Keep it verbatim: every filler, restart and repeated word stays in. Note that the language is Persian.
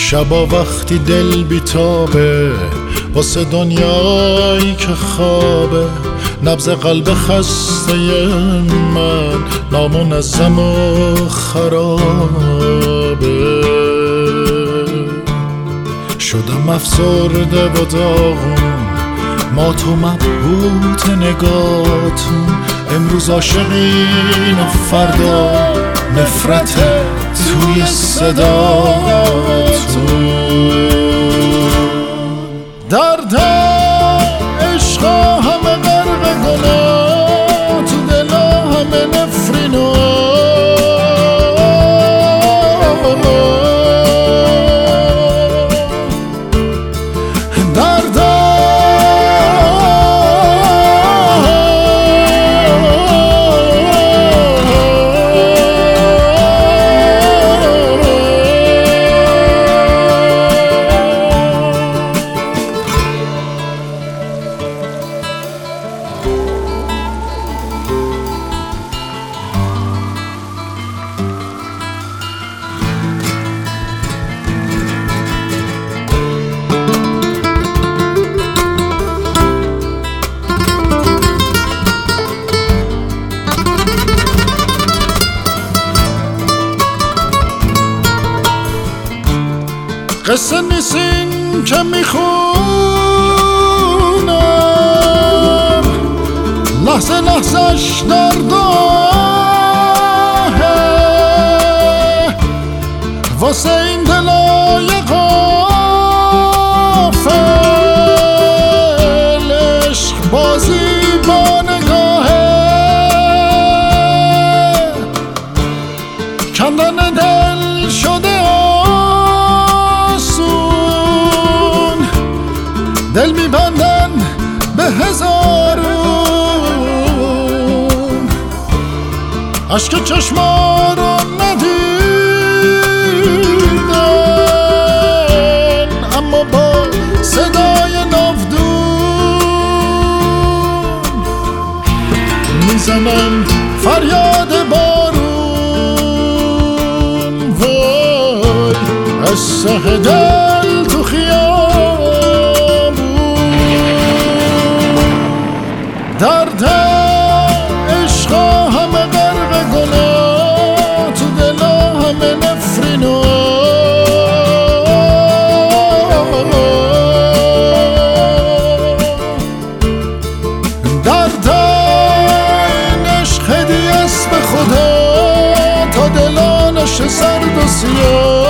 شبا وقتی دل بیتابه واسه دنیایی که خوابه، نبض قلب خسته من نامنظم و خرابه. شدم افسرده و داغون، ما تو مبهوت نگاتون، امروز عاشقین و فردا نفرت توی صداتون. درد عشقا همه غرق گناه، تو دلا همه نفرین و درد قصه نیستین که میخونم، لحظه لحظهش درد آهه واسه این دلای غافل، عشق بازی با نگاهه، کندن دل شده دل میبندن به هزارون، عشق چشما رو ندیدن اما با صدای ناودون میزنن فریاد بارون. وای از ته دل تو خیال درد عشقا همه غرق گناه، تو دلا همه نفرین و درد این عشق هدیه است به خدا تا دلانش سرد و سیاه.